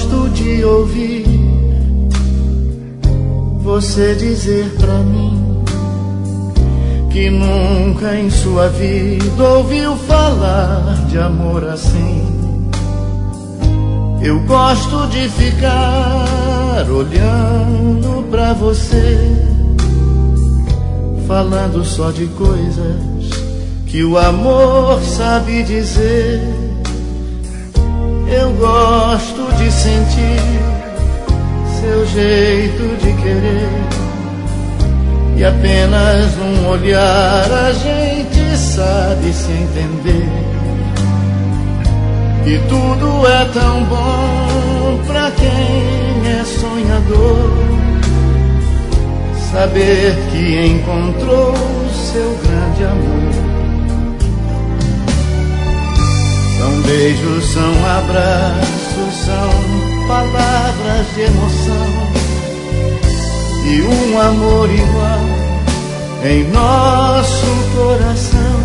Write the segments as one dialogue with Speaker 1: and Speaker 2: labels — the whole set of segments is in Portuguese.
Speaker 1: gosto de ouvir você dizer pra mim que nunca em sua vida ouviu falar de amor assim. Eu gosto de ficar olhando pra você, falando só de coisas que o amor sabe dizer. Eu gosto de sentir seu jeito de querer, e apenas num olhar a gente sabe se entender. E tudo é tão bom pra quem é sonhador, saber que encontrou seu grande amor. São beijos, são abraços, são palavras de emoção, e um amor igual em nosso coração.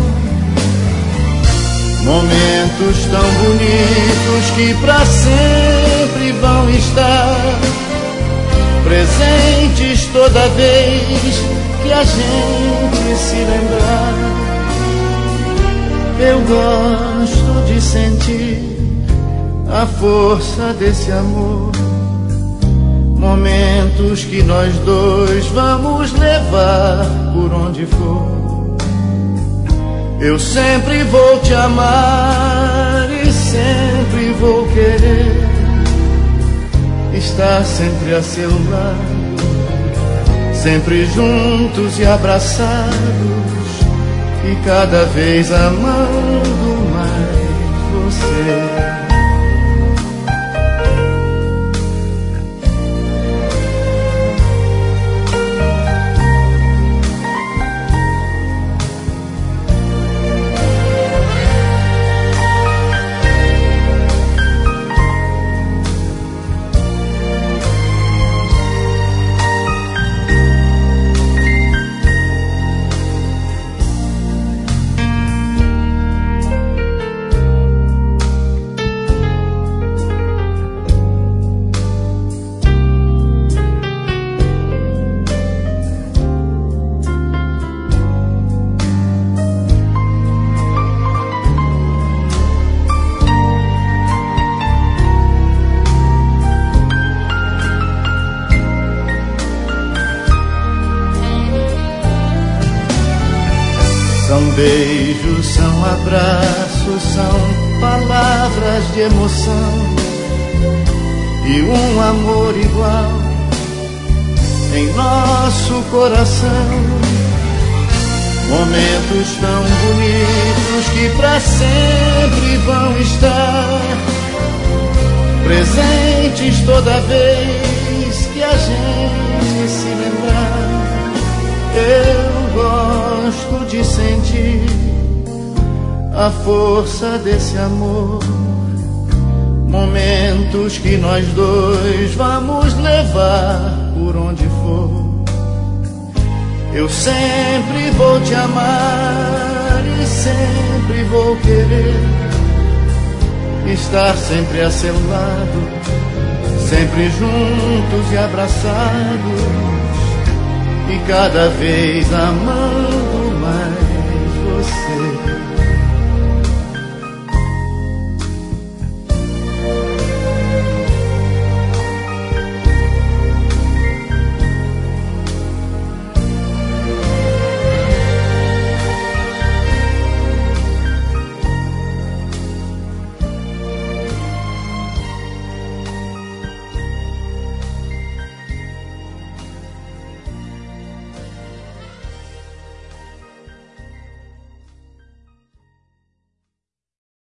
Speaker 1: Momentos tão bonitos que pra sempre vão estar presentes toda vez que a gente se lembrar. Eu gosto de sentir a força desse amor, momentos que nós dois vamos levar por onde for. Eu sempre vou te amar e sempre vou querer estar sempre a seu lado, sempre juntos e abraçados, e cada vez amando mais você. São beijos, são abraços, são palavras de emoção, e um amor igual em nosso coração. Momentos tão bonitos que pra sempre vão estar presentes toda vez que a gente se lembrar. Eu gosto de sentir a força desse amor, momentos que nós dois vamos levar por onde for. Eu sempre vou te amar e sempre vou querer estar sempre a seu lado, sempre juntos e abraçados, e cada vez amando mais você.